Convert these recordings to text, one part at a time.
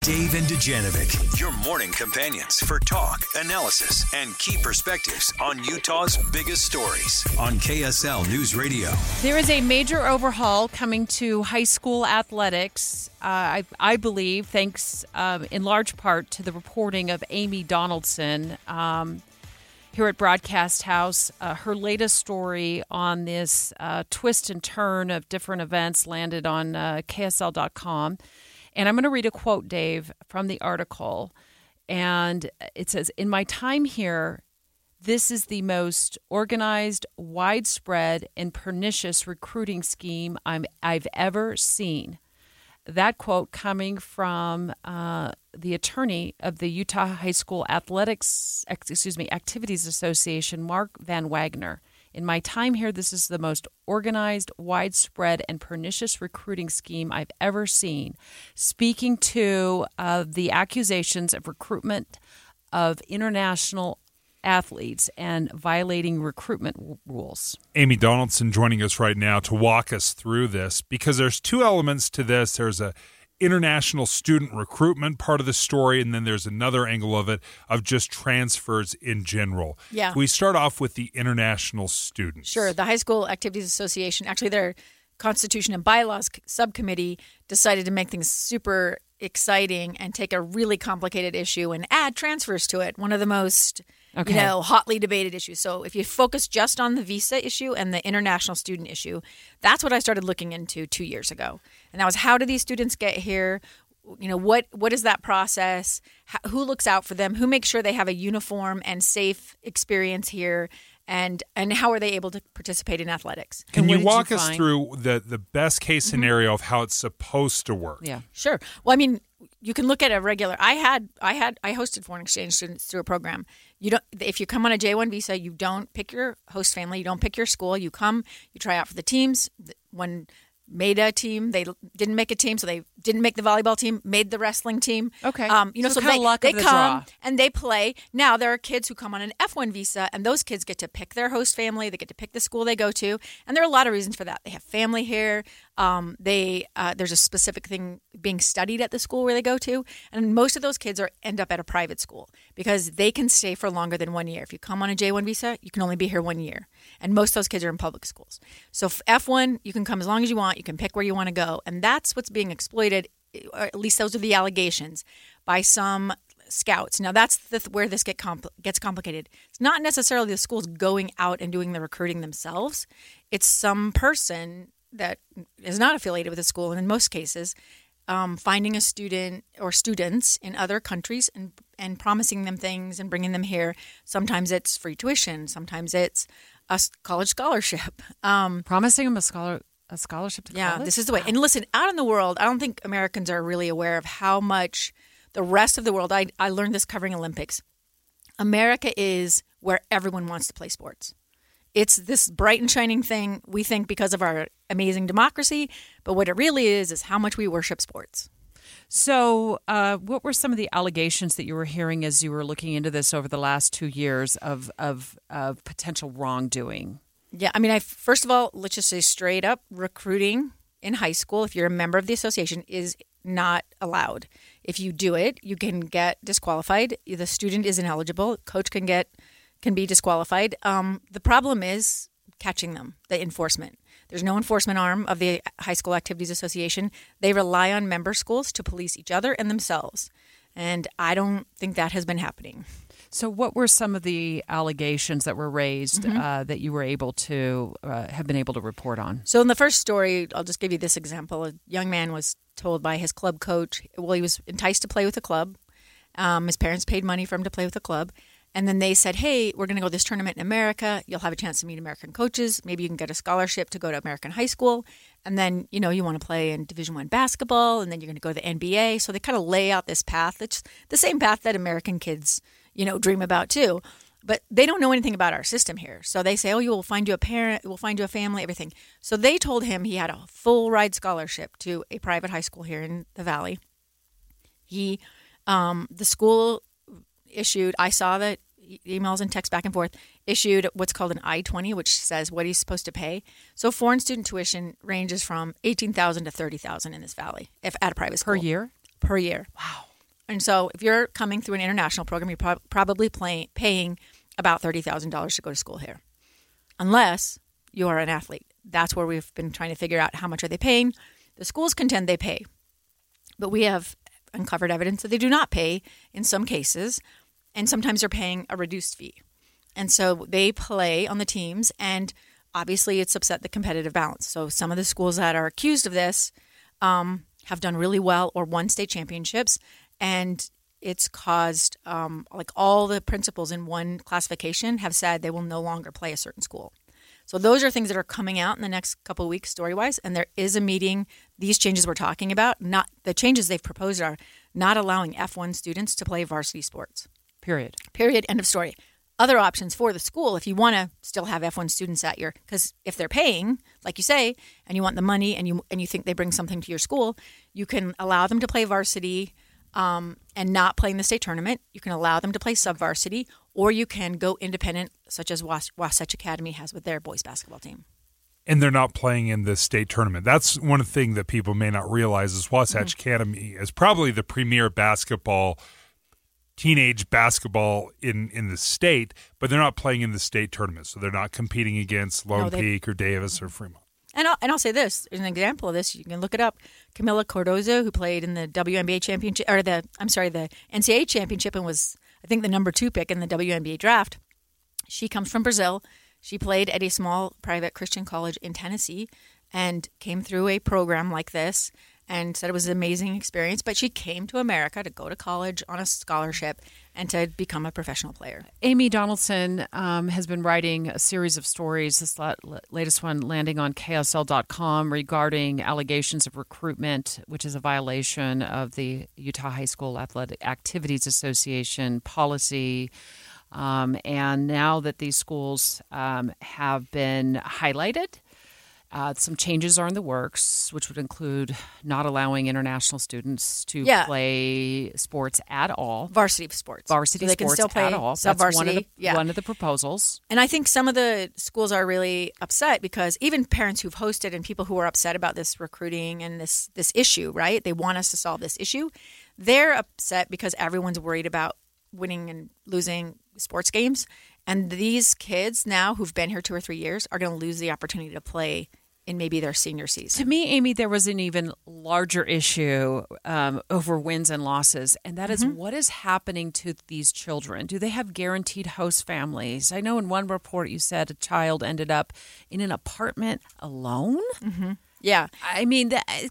Dave and Dujanovic, your morning companions for talk, analysis, and key perspectives on Utah's biggest stories on KSL News Radio. There is a major overhaul coming to high school athletics, I believe, thanks in large part to the reporting of Amy Donaldson here at Broadcast House. Her latest story on this twist and turn of different events landed on KSL.com. And I'm going to read a quote, Dave, from the article. And it says, "In my time here, this is the most organized, widespread, and pernicious recruiting scheme I've ever seen." That quote coming from the attorney of the Utah High School Activities Association, Mark Van Wagner. "In my time here, this is the most organized, widespread, and pernicious recruiting scheme I've ever seen." Speaking to the accusations of recruitment of international athletes and violating recruitment rules. Amy Donaldson joining us right now to walk us through this, because there's two elements to this. There's a international student recruitment part of the story, and then there's another angle of it of just transfers in general. Yeah. We start off with the international students. Sure. The High School Activities Association, actually their Constitution and Bylaws subcommittee decided to make things super exciting and take a really complicated issue and add transfers to it. One of the most hotly debated issues. So if you focus just on the visa issue and the international student issue, that's what I started looking into 2 years ago. And that was, how do these students get here? You know, what is that process? Who looks out for them? Who makes sure they have a uniform and safe experience here? And how are they able to participate in athletics? Can you walk us through the best case scenario of how it's supposed to work? Yeah, sure. Well, I mean, you can look at a regular. I hosted foreign exchange students through a program. If you come on a J1 visa, you don't pick your host family, you don't pick your school. You come, you try out for the teams. One made a team, they didn't make a team, so they didn't make the volleyball team, made the wrestling team. Okay. So they come draw. and they play. Now there are kids who come on an F1 visa, and those kids get to pick their host family. They get to pick the school they go to, and there are a lot of reasons for that. They have family here. There's a specific thing being studied at the school where they go to, and most of those kids end up at a private school because they can stay for longer than 1 year. If you come on a J1 visa, you can only be here 1 year, and most of those kids are in public schools. So F1, you can come as long as you want. You can pick where you want to go, and that's what's being exploited, or at least those are the allegations, by some scouts. Now, that's where this gets complicated. It's not necessarily the schools going out and doing the recruiting themselves. It's some person that is not affiliated with the school, and in most cases, finding a student or students in other countries and promising them things and bringing them here. Sometimes it's free tuition. Sometimes it's a college scholarship. Promising them a scholarship to college? Yeah, this is the way. And listen, out in the world, I don't think Americans are really aware of how much the rest of the world, I learned this covering Olympics. America is where everyone wants to play sports. It's this bright and shining thing, we think, because of our amazing democracy. But what it really is how much we worship sports. So what were some of the allegations that you were hearing as you were looking into this over the last 2 years of potential wrongdoing? Yeah, I mean, first of all, let's just say straight up, recruiting in high school, if you're a member of the association, is not allowed. If you do it, you can get disqualified. The student is ineligible. Coach can be disqualified. The problem is catching them, the enforcement. There's no enforcement arm of the High School Activities Association. They rely on member schools to police each other and themselves. And I don't think that has been happening. So what were some of the allegations that were raised that you were able to have been able to report on? So in the first story, I'll just give you this example. A young man was told by his club coach, he was enticed to play with the club. His parents paid money for him to play with the club. And then they said, hey, we're going to go to this tournament in America. You'll have a chance to meet American coaches. Maybe you can get a scholarship to go to American high school. And then, you want to play in Division I basketball, and then you're going to go to the NBA. So they kind of lay out this path. It's the same path that American kids, dream about too. But they don't know anything about our system here. So they say, we'll find you a parent, we'll find you a family, everything. So they told him he had a full ride scholarship to a private high school here in the Valley. The school issued, I saw the emails and texts back and forth, issued what's called an I-20, which says what he's supposed to pay. So foreign student tuition ranges from $18,000 to $30,000 in this valley at a private school. Per year? Per year. Wow. And so if you're coming through an international program, you're probably paying about $30,000 to go to school here, unless you are an athlete. That's where we've been trying to figure out how much are they paying. The schools contend they pay, but we have uncovered evidence that they do not pay in some cases, and sometimes they're paying a reduced fee. And so they play on the teams, and obviously it's upset the competitive balance. So some of the schools that are accused of this have done really well or won state championships, and it's caused like all the principals in one classification have said they will no longer play a certain school. So those are things that are coming out in the next couple of weeks story-wise, and there is a meeting. These changes we're talking about, not the changes they've proposed are not allowing F1 students to play varsity sports. Period. End of story. Other options for the school, if you want to still have F1 students at your, because if they're paying, like you say, and you want the money and you think they bring something to your school, you can allow them to play varsity and not play in the state tournament. You can allow them to play sub-varsity, or you can go independent, such as Wasatch Academy has with their boys basketball team. And they're not playing in the state tournament. That's one thing that people may not realize is Wasatch Academy is probably the premier teenage basketball in the state, but they're not playing in the state tournament. So they're not competing against Lone Peak or Davis or Fremont. And I'll say this, as an example of this, you can look it up. Camila Cardozo, who played in the WNBA championship, or the NCAA championship and was, I think, the number 2 pick in the WNBA draft. She comes from Brazil. She played at a small private Christian college in Tennessee and came through a program like this and said it was an amazing experience. But she came to America to go to college on a scholarship and to become a professional player. Amy Donaldson has been writing a series of stories, this latest one landing on KSL.com, regarding allegations of recruitment, which is a violation of the Utah High School Athletic Activities Association policy. And now that these schools have been highlighted, some changes are in the works, which would include not allowing international students to play sports at all. Varsity sports. So they can still play at all. That's one of the proposals. And I think some of the schools are really upset because even parents who've hosted and people who are upset about this recruiting and this issue, right? They want us to solve this issue. They're upset because everyone's worried about winning and losing sports games. And these kids now who've been here 2 or 3 years are going to lose the opportunity to play in maybe their senior season. To me, Amy, there was an even larger issue over wins and losses, and that is what is happening to these children. Do they have guaranteed host families? I know in one report you said a child ended up in an apartment alone. Yeah. I mean,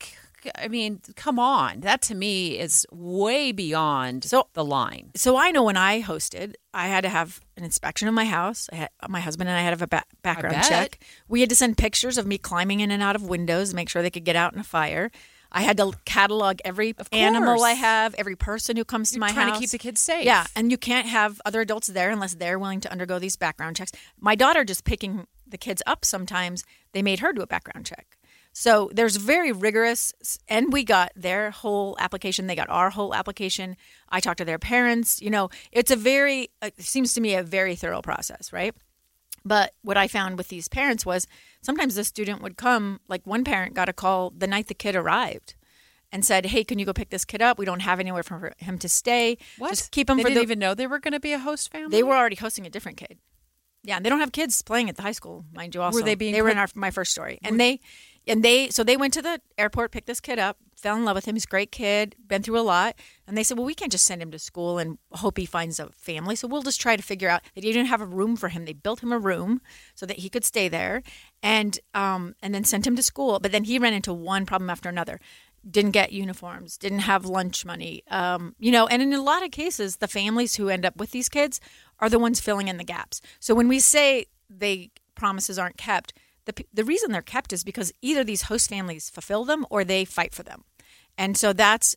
come on. That to me is way beyond the line. So I know when I hosted, I had to have an inspection of my house. My husband and I had to have a background check. We had to send pictures of me climbing in and out of windows to make sure they could get out in a fire. I had to catalog every animal I have, every person who comes to my house. Trying to keep the kids safe. Yeah, and you can't have other adults there unless they're willing to undergo these background checks. My daughter just picking the kids up sometimes, they made her do a background check. So there's very rigorous, and we got their whole application. They got our whole application. I talked to their parents. It's it seems to me a very thorough process, right? But what I found with these parents was sometimes the student would come, like one parent got a call the night the kid arrived and said, hey, can you go pick this kid up? We don't have anywhere for him to stay. What? Just keep him they didn't even know they were going to be a host family? They were already hosting a different kid. Yeah, and they don't have kids playing at the high school, mind you. Also, were they were in my first story, and they went to the airport, picked this kid up, fell in love with him. He's a great kid, been through a lot, and they said, well, we can't just send him to school and hope he finds a family. So we'll just try to figure out that he didn't have a room for him. They built him a room so that he could stay there, and then sent him to school. But then he ran into one problem after another. Didn't get uniforms, didn't have lunch money, and in a lot of cases, the families who end up with these kids are the ones filling in the gaps. So when we say promises aren't kept, the reason they're kept is because either these host families fulfill them or they fight for them. And so there's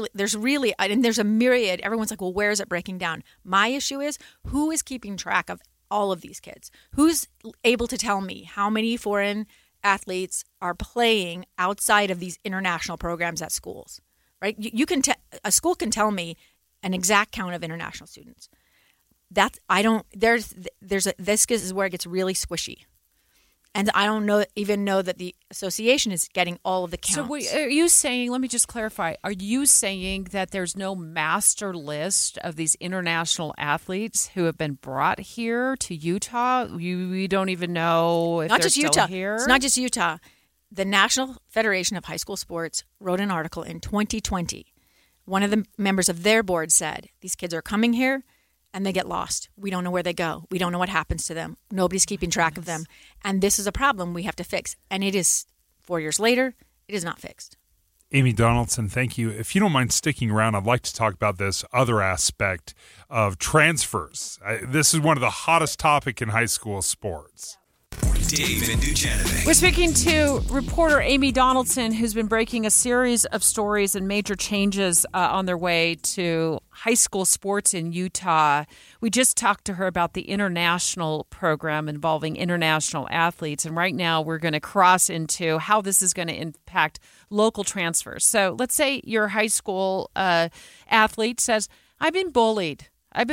a myriad. Everyone's like, well, where is it breaking down? My issue is who is keeping track of all of these kids? Who's able to tell me how many foreign athletes are playing outside of these international programs at schools, right? A school can tell me an exact count of international students. This is where it gets really squishy. And I don't even know that the association is getting all of the counts. So are you saying, let me just clarify, are you saying that there's no master list of these international athletes who have been brought here to Utah? We don't even know if not they're just still Utah. here? It's not just Utah. The National Federation of High School Sports wrote an article in 2020. One of the members of their board said, these kids are coming here and they get lost. We don't know where they go. We don't know what happens to them. Nobody's keeping track of them. And this is a problem we have to fix. And it is 4 years later, it is not fixed. Amy Donaldson, thank you. If you don't mind sticking around, I'd like to talk about this other aspect of transfers. This is one of the hottest topics in high school sports. Dave and Dujanovic. We're speaking to reporter Amy Donaldson, who's been breaking a series of stories and major changes on their way to high school sports in Utah. We just talked to her about the international program involving international athletes. And right now we're going to cross into how this is going to impact local transfers. So let's say your high school athlete says, I've been bullied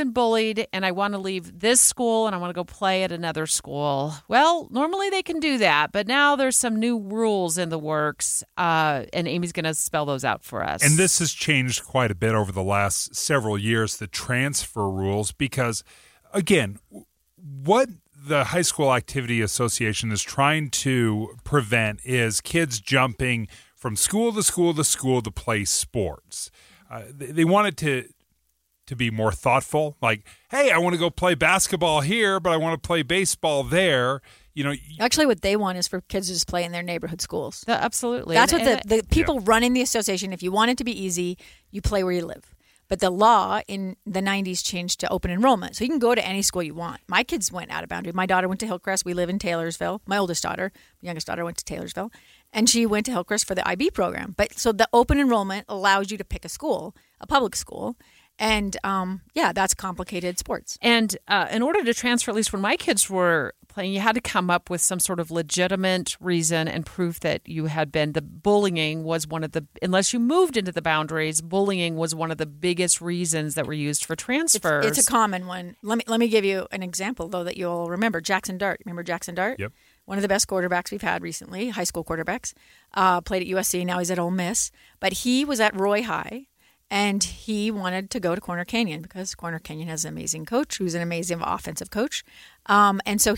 and I want to leave this school and I want to go play at another school. Well, normally they can do that, but now there's some new rules in the works, and Amy's going to spell those out for us. And this has changed quite a bit over the last several years, the transfer rules, because, again, what the High School Activity Association is trying to prevent is kids jumping from school to school to school to play sports. They want it to be more thoughtful, like, hey, I want to go play basketball here, but I want to play baseball there. You know, actually, what they want is for kids to just play in their neighborhood schools. Absolutely. That's what the people running the association, if you want it to be easy, you play where you live. But the law in the 90s changed to open enrollment. So you can go to any school you want. My kids went out of boundary. My daughter went to Hillcrest. We live in Taylorsville. My oldest daughter, my youngest daughter, went to Taylorsville. And she went to Hillcrest for the IB program. But so the open enrollment allows you to pick a school, a public school. And, that's complicated sports. And in order to transfer, at least when my kids were playing, you had to come up with some sort of legitimate reason and proof that you had been. The bullying was one of the, unless you moved into the boundaries, bullying was one of the biggest reasons that were used for transfers. It's a common one. Let me give you an example, though, that you'll remember. Jackson Dart. Remember Jackson Dart? Yep. One of the best quarterbacks we've had recently, high school quarterbacks. Played at USC. Now he's at Ole Miss. But he was at Roy High. And he wanted to go to Corner Canyon because Corner Canyon has an amazing coach who's an amazing offensive coach. And so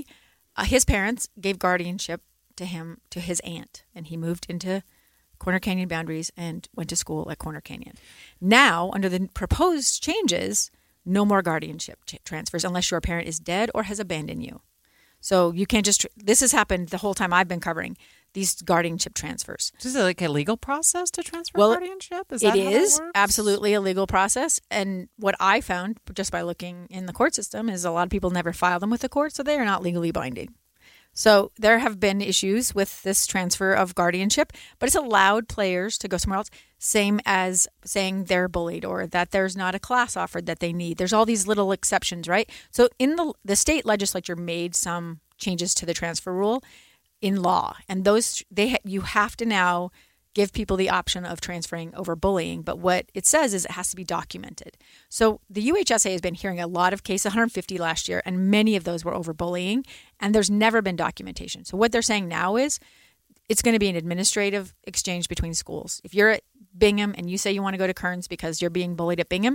his parents gave guardianship to him, to his aunt. And he moved into Corner Canyon boundaries and went to school at Corner Canyon. Now, under the proposed changes, no more guardianship transfers unless your parent is dead or has abandoned you. So you can't just, this has happened the whole time I've been covering these guardianship transfers. Is it like a legal process to transfer guardianship? It is absolutely a legal process. And what I found just by looking in the court system is a lot of people never file them with the court, so they are not legally binding. So there have been issues with this transfer of guardianship, but it's allowed players to go somewhere else, same as saying they're bullied or that there's not a class offered that they need. There's all these little exceptions, right? So in the state legislature made some changes to the transfer rule in law, and those you have to now give people the option of transferring over bullying. But what it says is it has to be documented. So the UHSA has been hearing a lot of cases, 150 last year, and many of those were over bullying, and there's never been documentation. So what they're saying now is it's going to be an administrative exchange between schools. If you're at Bingham and you say you want to go to Kearns because you're being bullied at Bingham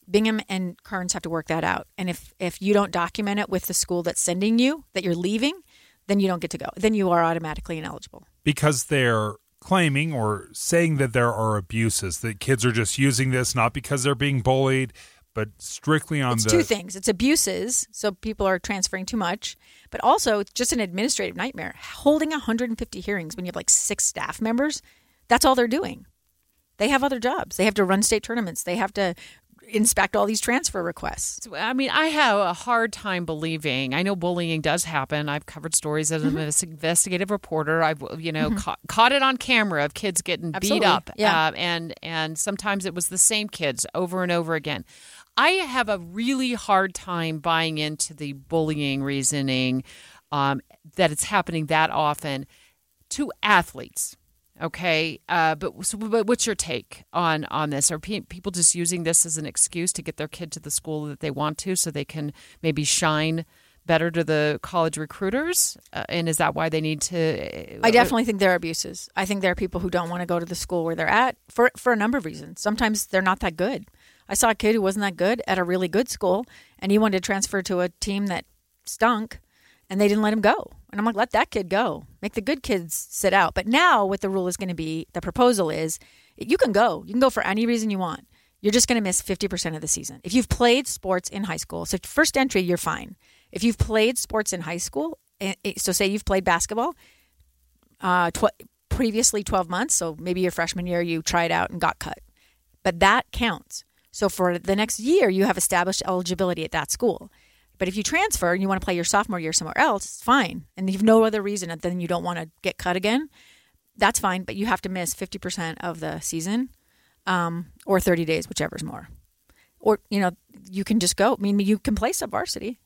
and Kearns have to work that out. And if you don't document it with the school that's sending you, that you're leaving, then you don't get to go. Then you are automatically ineligible. Because they're claiming or saying that there are abuses, that kids are just using this not because they're being bullied, but strictly on it's two things. It's abuses, so people are transferring too much, but also it's just an administrative nightmare. Holding 150 hearings when you have like 6 staff members, that's all they're doing. They have other jobs. They have to run state tournaments. They have to inspect all these transfer requests. I mean, I have a hard time believing. I know bullying does happen. I've covered stories as an investigative reporter. I've caught it on camera of kids getting beat up. Yeah. And sometimes it was the same kids over and over again. I have a really hard time buying into the bullying reasoning that it's happening that often to athletes. Okay, but what's your take on this? Are people just using this as an excuse to get their kid to the school that they want to so they can maybe shine better to the college recruiters? And is that why they need to? I definitely think there are abuses. I think there are people who don't want to go to the school where they're at for a number of reasons. Sometimes they're not that good. I saw a kid who wasn't that good at a really good school, and he wanted to transfer to a team that stunk, and they didn't let him go. And I'm like, let that kid go. Make the good kids sit out. But now what the rule is going to be, the proposal is, you can go. You can go for any reason you want. You're just going to miss 50% of the season. If you've played sports in high school, so first entry, you're fine. If you've played sports in high school, so say you've played basketball previously 12 months, so maybe your freshman year you tried out and got cut. But that counts. So for the next year, you have established eligibility at that school. But if you transfer and you want to play your sophomore year somewhere else, it's fine. And you've no other reason than you don't want to get cut again, that's fine. But you have to miss 50% of the season or 30 days, whichever's more. Or, you can just go. I mean, you can play sub-varsity.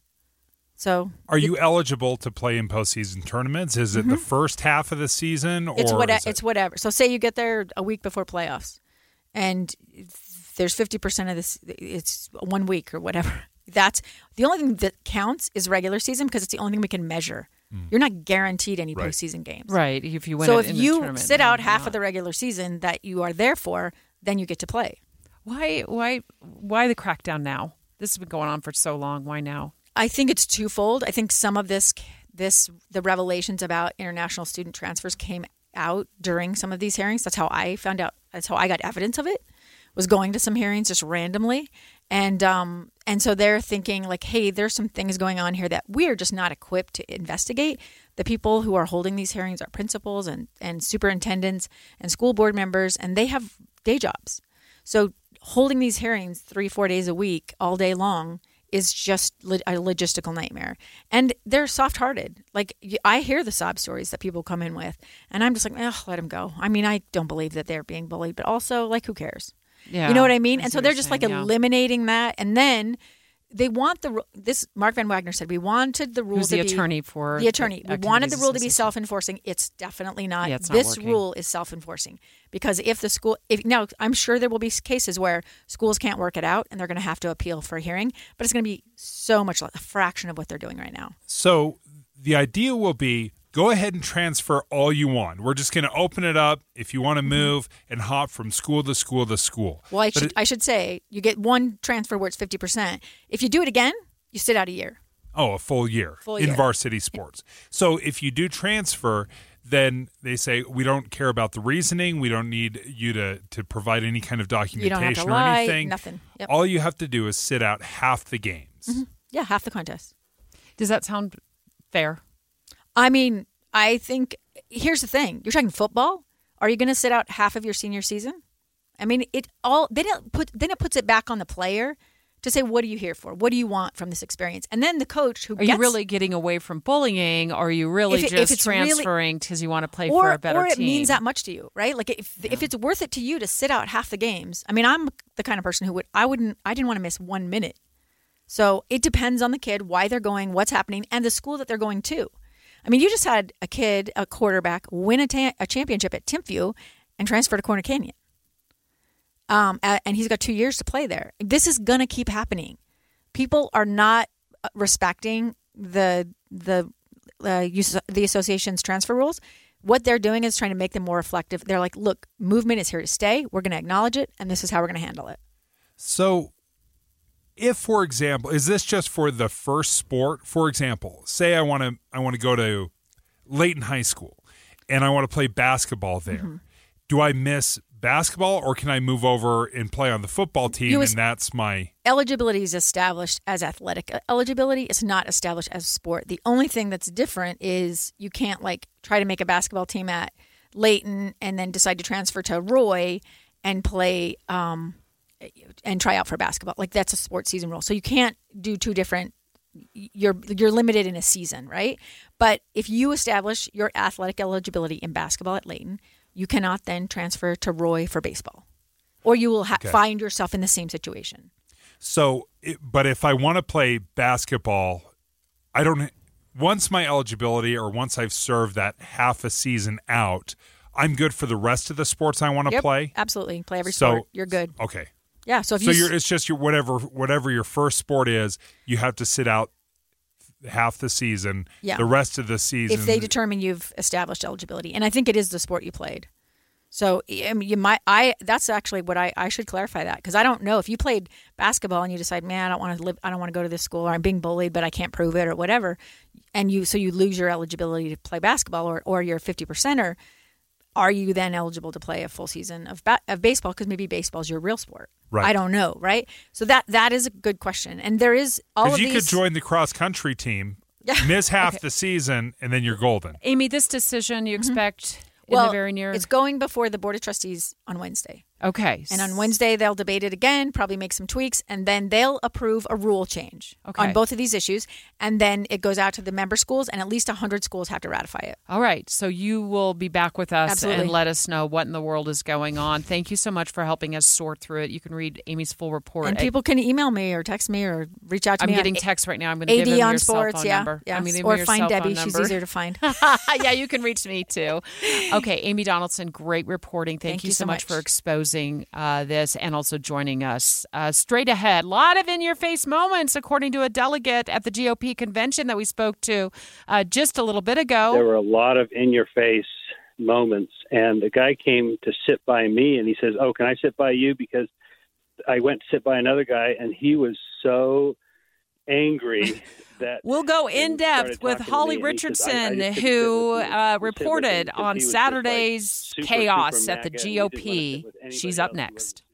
So, are you eligible to play in postseason tournaments? Is it the first half of the season? Or it's whatever. So say you get there a week before playoffs and there's 50% of this, it's 1 week or whatever. That's the only thing that counts is regular season because it's the only thing we can measure. You're not guaranteed any postseason games. Right. If you win so if you sit out half of the regular season that you are there for, then you get to play. Why the crackdown now? This has been going on for so long. Why now? I think it's twofold. I think some of the revelations about international student transfers came out during some of these hearings. That's how I found out. That's how I got evidence of it. Was going to some hearings just randomly, and so they're thinking like, hey, there's some things going on here that we're just not equipped to investigate. The people who are holding these hearings are principals and superintendents and school board members, and they have day jobs. So holding these hearings 3-4 days a week, all day long, is just a logistical nightmare. And they're soft-hearted. Like, I hear the sob stories that people come in with, and I'm just like, let them go. I mean, I don't believe that they're being bullied, but also, like, who cares? Yeah, you know what I mean? And so they're just eliminating that. And then they want this, Mark Van Wagner said, we wanted the rule Who's to the be. attorney for the attorney. We wanted the rule to be association. self-enforcing. It's definitely not. Yeah, it's not this working. rule is self-enforcing because now I'm sure there will be cases where schools can't work it out and they're going to have to appeal for a hearing, but it's going to be so much a fraction of what they're doing right now. So the idea will be, go ahead and transfer all you want. We're just going to open it up if you want to move and hop from school to school to school. Well, I should say you get one transfer where it's 50%. If you do it again, you sit out a year. Oh, a full year in varsity sports. So if you do transfer, then they say, we don't care about the reasoning. We don't need you to provide any kind of documentation you don't have to or lie, anything. Nothing. Yep. All you have to do is sit out half the games. Mm-hmm. Yeah, half the contest. Does that sound fair? I mean, I think here's the thing. You're talking football. Are you going to sit out half of your senior season? I mean, then it puts it back on the player to say, what are you here for? What do you want from this experience? And then the coach who Are you really getting away from bullying? Or are you really just transferring because you want to play for a better team? Or it means that much to you, right? Like if it's worth it to you to sit out half the games. I mean, I'm the kind of person who I didn't want to miss 1 minute. So it depends on the kid, why they're going, what's happening, and the school that they're going to. I mean, you just had a quarterback, win a championship at Timpview and transfer to Corner Canyon. And he's got 2 years to play there. This is going to keep happening. People are not respecting the association's transfer rules. What they're doing is trying to make them more reflective. They're like, look, movement is here to stay. We're going to acknowledge it, and this is how we're going to handle it. So if, for example, is this just for the first sport? For example, say I want to go to Layton High School and I want to play basketball there. Mm-hmm. Do I miss basketball or can I move over and play on the football team and that's my eligibility is established as athletic eligibility. It's not established as sport. The only thing that's different is you can't try to make a basketball team at Layton and then decide to transfer to Roy and play and try out for basketball. That's a sports season rule. So you can't do two different. You're limited in a season, right? But if you establish your athletic eligibility in basketball at Layton, you cannot then transfer to Roy for baseball, or you will find yourself in the same situation. So, but if I want to play basketball, once my eligibility or once I've served that half a season out, I'm good for the rest of the sports I want to play? Absolutely. Play every sport. You're good. Okay. Yeah. So it's just your whatever your first sport is, you have to sit out half the season. Yeah. The rest of the season, if they determine you've established eligibility, and I think it is the sport you played. So I mean, that's actually what I should clarify that, because I don't know if you played basketball and you decide, man, I don't want to go to this school, or I'm being bullied, but I can't prove it, or whatever, and you lose your eligibility to play basketball, or you're a 50%er. Are you then eligible to play a full season of baseball? Because maybe baseball is your real sport. Right. I don't know, right? So that is a good question, and there is all of these. Because you could join the cross country team, miss half the season, and then you're golden. Amy, this decision you expect in the very near. It's going before the Board of Trustees on Wednesday. Okay. And on Wednesday, they'll debate it again, probably make some tweaks, and then they'll approve a rule change on both of these issues. And then it goes out to the member schools, and at least 100 schools have to ratify it. All right. So you will be back with us Absolutely. and let us know what in the world is going on. Thank you so much for helping us sort through it. You can read Amy's full report. And people can email me or text me or reach out to me. I'm getting texts right now. I'm going to give them AD on your sports, cell phone number. Yeah. I'm gonna give Or your find cell phone Debbie. number. She's easier to find. Yeah, you can reach me too. Okay, Amy Donaldson, great reporting. Thank you so much for exposing this and also joining us. Straight ahead, a lot of in-your-face moments, according to a delegate at the GOP convention that we spoke to just a little bit ago. There were a lot of in-your-face moments, and the guy came to sit by me, and he says, "Oh, can I sit by you?" Because I went to sit by another guy, and he was so angry that we'll go in depth with Holly Richardson, who reported on Saturday's chaos at the GOP. She's up next.